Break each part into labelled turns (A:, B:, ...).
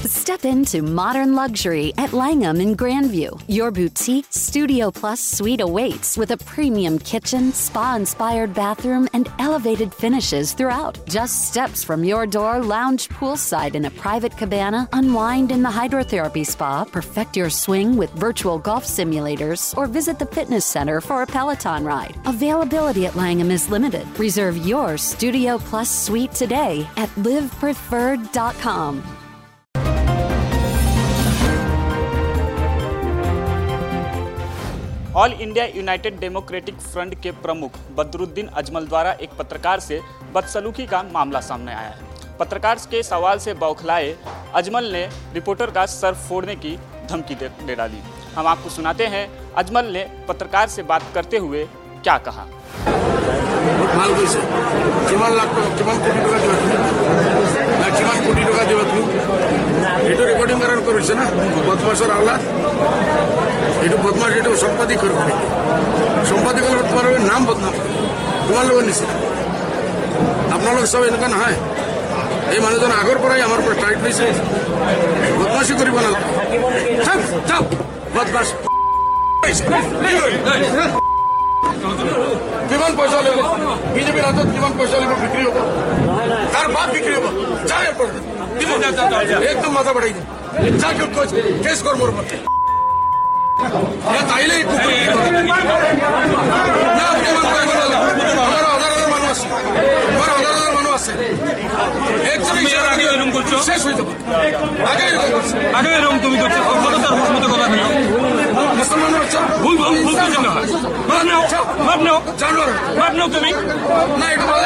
A: Step into modern luxury at Langham in Grandview. Your boutique Studio Plus suite awaits with a premium kitchen, spa-inspired bathroom, and elevated finishes throughout. Just steps from your door, lounge poolside in a private cabana, unwind in the hydrotherapy spa, perfect your swing with virtual golf simulators, or visit the fitness center for a Peloton ride. Availability at Langham is limited. Reserve your Studio Plus suite today at livepreferred.com.
B: All India United Democratic Front के प्रमुख बदरुद्दीन अजमल द्वारा एक पत्रकार से बदसलूकी का मामला सामने आया है। पत्रकार के सवाल से बौखलाए अजमल ने रिपोर्टर का सर फोड़ने की धमकी दे डाली। हम आपको सुनाते हैं अजमल ने पत्रकार से बात करते हुए क्या कहा।
C: এটা বদমাশ এটা সম্পাদক করবে সম্পাদক হলে তোমার নাম বদনাম তোমার লোক নিছে আপনার লোক সব এখানে হয় এই মানুষজন আগর পরাই আমার উপর টাইট হয়েছে বদমাশি করিব না যাও বদমাশ কিমান পয়সা লেব বিজেপির হাতত কিমান পয়সা লেব বিক্রি হব তার বাদ বিক্রি হব যা এরপর একদম মাথা বাড়াই যা কেউ কেস কর মোর উপর তাইলে মানুষ আছে শেষ হয়ে যাবো আগে এরকম তুমি মুসলমান ভুল জানো তুমি না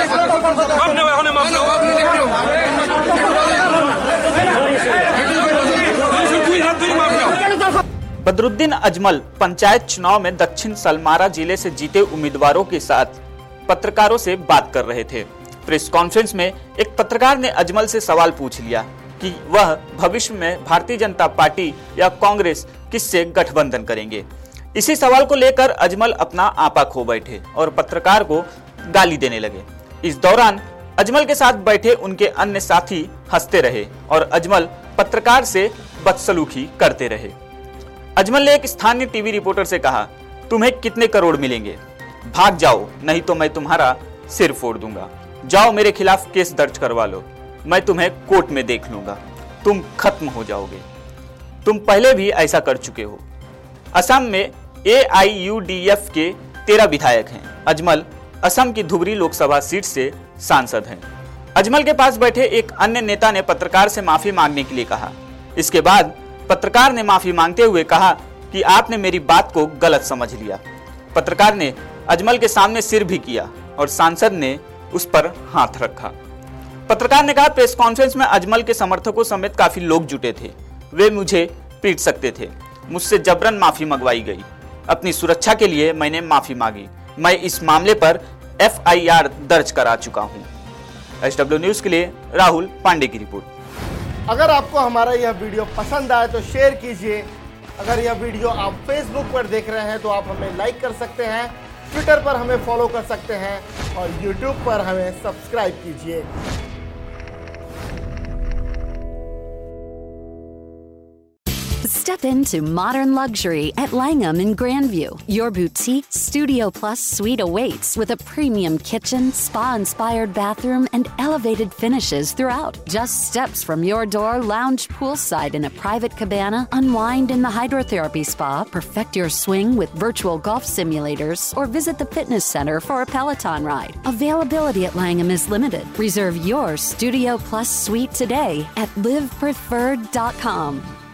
B: बदरुद्दीन अजमल पंचायत चुनाव में दक्षिण सलमारा जिले से जीते उम्मीदवारों के साथ पत्रकारों से बात कर रहे थे। प्रेस कॉन्फ्रेंस में एक पत्रकार ने अजमल से सवाल पूछ लिया कि वह भविष्य में भारतीय जनता पार्टी या कांग्रेस किससे गठबंधन करेंगे। इसी सवाल को लेकर अजमल अपना आपा खो बैठे और पत्रकार को गाली देने लगे। इस दौरान अजमल के साथ बैठे उनके अन्य साथी हंसते रहे और अजमल पत्रकार से बदसलूकी करते रहे। अजमल ने एक स्थानीय टीवी रिपोर्टर से कहा, तुम्हें कितने करोड़ मिलेंगे? भाग जाओ, नहीं तो मैं तुम्हारा सिर फोड़ दूंगा। जाओ मेरे खिलाफ केस दर्ज करवा लो, मैं तुम्हें कोर्ट में देख लूंगा, तुम खत्म हो जाओगे। तुम पहले भी ऐसा कर चुके हो। असम में AIUDF के 13 विधायक हैं। अजमल असम की धुबरी लोकसभा सीट से सांसद हैं। अजमल के पास बैठे एक अन्य नेता ने पत्रकार से माफी मांगने के लिए कहा। इसके बाद पत्रकार ने माफी मांगते हुए कहा कि आपने मेरी बात को गलत समझ लिया। पत्रकार ने अजमल के सामने सिर भी किया और सांसद ने उस पर हाथ रखा। पत्रकार ने कहा, प्रेस कॉन्फ्रेंस में अजमल के समर्थकों समेत काफी लोग जुटे थे। वे मुझे पीट सकते थे। मुझसे जबरन माफी मंगवाई गई। अपनी सुरक्षा के लिए मैंने माफी मांगी। मैं इस मामले पर FIR दर्ज करा चुका हूँ। SW न्यूज के लिए राहुल पांडे की रिपोर्ट।
D: अगर आपको हमारा यह वीडियो पसंद आए तो शेयर कीजिए। अगर यह वीडियो आप फेसबुक पर देख रहे हैं तो आप हमें लाइक कर सकते हैं, ट्विटर पर हमें फॉलो कर सकते हैं और यूट्यूब पर हमें सब्सक्राइब कीजिए।
A: Step into modern luxury at Langham in Grandview. Your boutique Studio Plus suite awaits with a premium kitchen, spa-inspired bathroom, and elevated finishes throughout. Just steps from your door, lounge poolside in a private cabana, unwind in the hydrotherapy spa, perfect your swing with virtual golf simulators, or visit the fitness center for a Peloton ride. Availability at Langham is limited. Reserve your Studio Plus suite today at livepreferred.com.